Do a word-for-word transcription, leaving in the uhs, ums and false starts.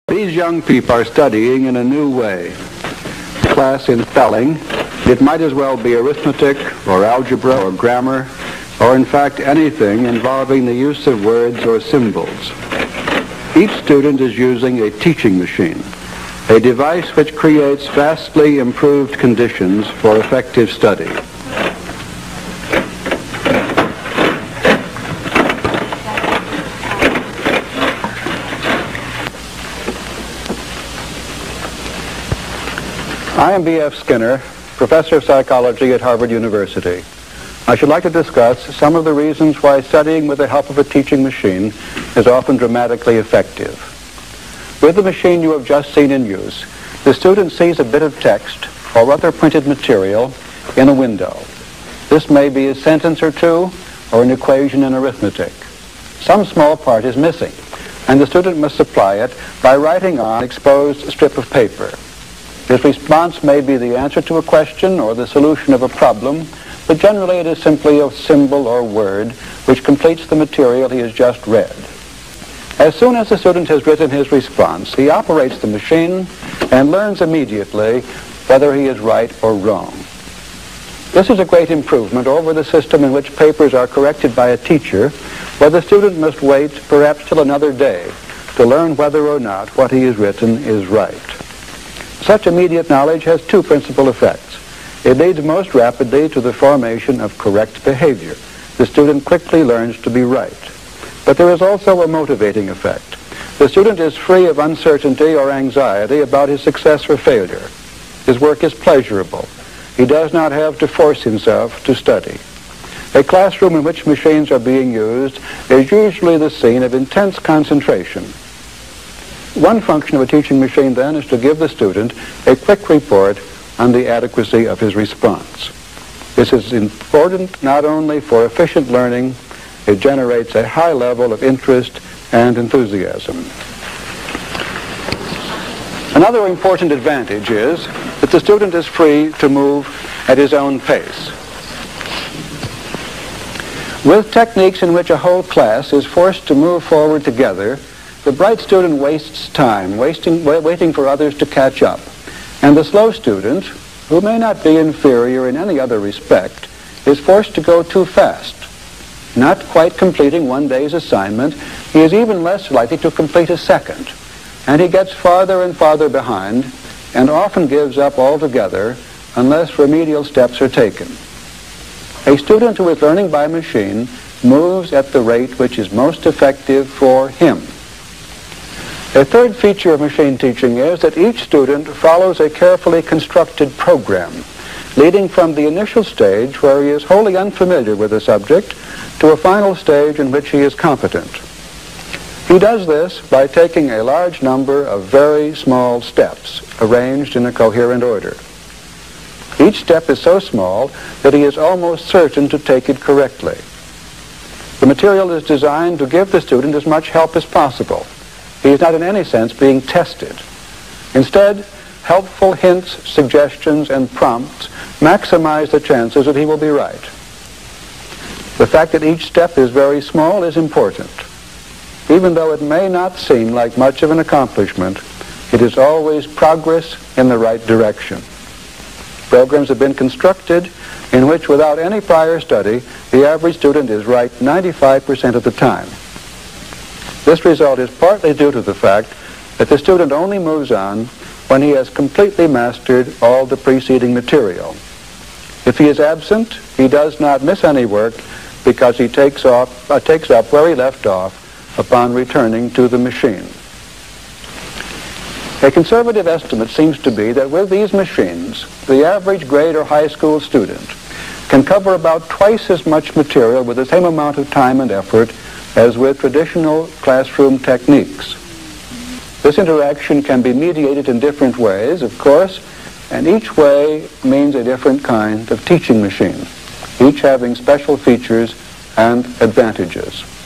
These young people are studying in a new way. Class in spelling. It might as well be arithmetic or algebra or grammar or in fact anything involving the use of words or symbols. Each student is using a teaching machine, a device which creates vastly improved conditions for effective study. I am B F Skinner, Professor of Psychology at Harvard University. I should like to discuss some of the reasons why studying with the help of a teaching machine is often dramatically effective. With the machine you have just seen in use, the student sees a bit of text or other printed material in a window. This may be a sentence or two or an equation in arithmetic. Some small part is missing, and the student must supply it by writing on an exposed strip of paper. His response may be the answer to a question or the solution of a problem, but generally it is simply a symbol or word which completes the material he has just read. As soon as the student has written his response, he operates the machine and learns immediately whether he is right or wrong. This is a great improvement over the system in which papers are corrected by a teacher, where the student must wait perhaps till another day to learn whether or not what he has written is right. Such immediate knowledge has two principal effects. It leads most rapidly to the formation of correct behavior. The student quickly learns to be right. But there is also a motivating effect. The student is free of uncertainty or anxiety about his success or failure. His work is pleasurable. He does not have to force himself to study. A classroom in which machines are being used is usually the scene of intense concentration. One function of a teaching machine, then, is to give the student a quick report on the adequacy of his response. This is important not only for efficient learning, it generates a high level of interest and enthusiasm. Another important advantage is that the student is free to move at his own pace. With techniques in which a whole class is forced to move forward together, the bright student wastes time, wasting, waiting for others to catch up. And the slow student, who may not be inferior in any other respect, is forced to go too fast. Not quite completing one day's assignment, he is even less likely to complete a second. And he gets farther and farther behind, and often gives up altogether unless remedial steps are taken. A student who is learning by machine moves at the rate which is most effective for him. A third feature of machine teaching is that each student follows a carefully constructed program, leading from the initial stage where he is wholly unfamiliar with the subject to a final stage in which he is competent. He does this by taking a large number of very small steps arranged in a coherent order. Each step is so small that he is almost certain to take it correctly. The material is designed to give the student as much help as possible. He is not in any sense being tested. Instead, helpful hints, suggestions, and prompts maximize the chances that he will be right. The fact that each step is very small is important. Even though it may not seem like much of an accomplishment, it is always progress in the right direction. Programs have been constructed in which, without any prior study, the average student is right ninety-five percent of the time. This result is partly due to the fact that the student only moves on when he has completely mastered all the preceding material. If he is absent, he does not miss any work because he takes, off, uh, takes up where he left off upon returning to the machine. A conservative estimate seems to be that with these machines, the average grade or high school student can cover about twice as much material with the same amount of time and effort as with traditional classroom techniques. This interaction can be mediated in different ways, of course, and each way means a different kind of teaching machine, each having special features and advantages.